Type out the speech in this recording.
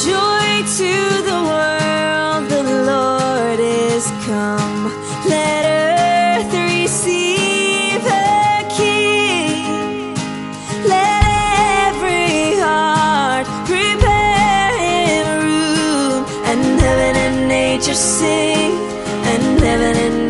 Joy to the world, the Lord is come. Let earth receive her King. Let every heart prepare him room, and heaven and nature sing, and heaven and